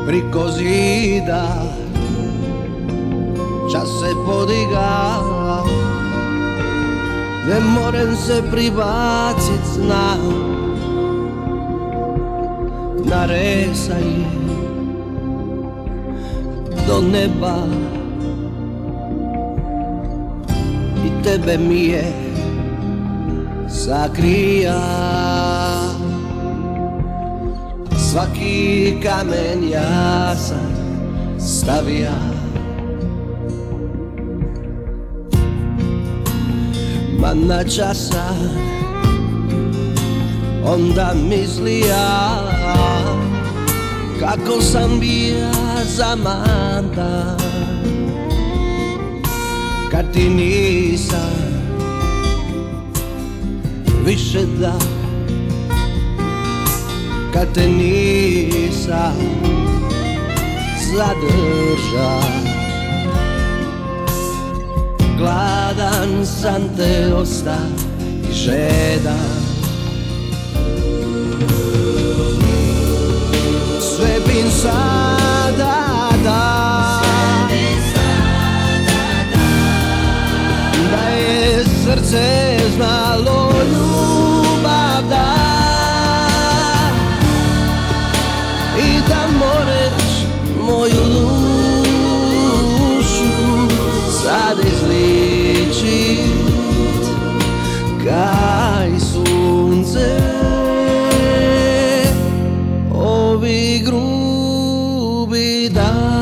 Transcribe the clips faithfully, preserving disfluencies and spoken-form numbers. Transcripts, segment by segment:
priko zida čas se podiga, ne morem se pribacit, znam, naresaj do neba i tebe mi je sakrija. Svaki kamen ja sam stavija, ma na časa onda mislija kako sam bija zamantan kad ti nisam više da, kad te nisam zadrža. Gladan sam te osta i žedan, sve bim sada da, da je srce znalo ljubav da, i da moreš moju dušu sad izličit kaj sunce ovi grubi dan.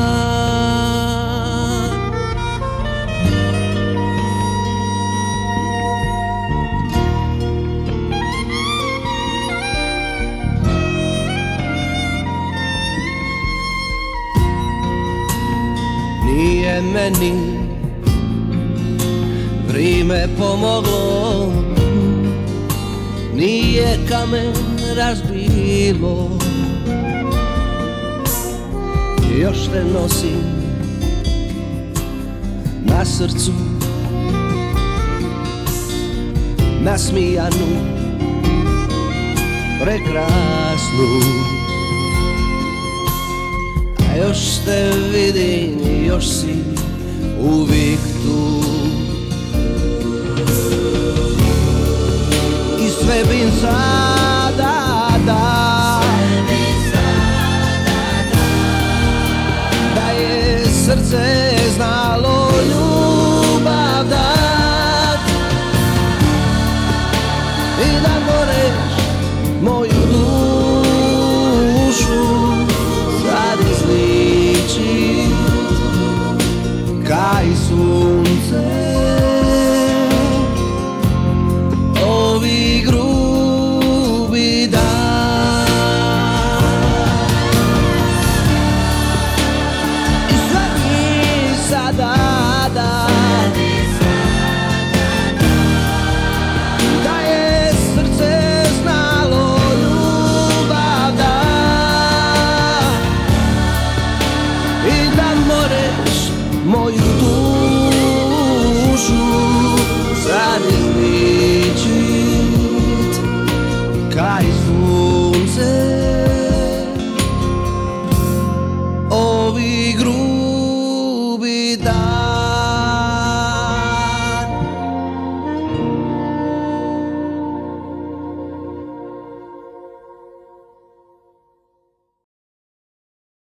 Nije meni vrime pomoglo, nije kamen razbilo, još te nosim na srcu, nasmijanu, prekrasnu. A još te vidim, još si uvijek tu, i sve bim sada da,